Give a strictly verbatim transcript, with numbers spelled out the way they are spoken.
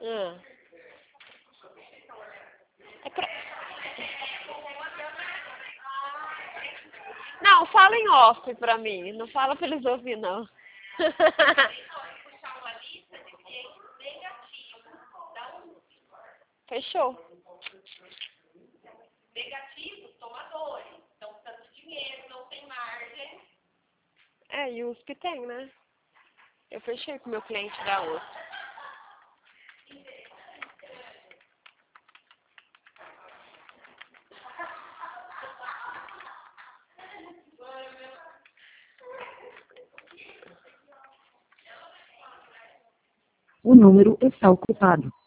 Ah. É pra... Não, fala em off pra mim. Não fala pra eles ouvir, não. Fechou. Negativos, tomadores. Estão precisando de dinheiro, não tem margem. É, e U S P tem, né? Eu fechei com o meu cliente da U S P. O número está ocupado.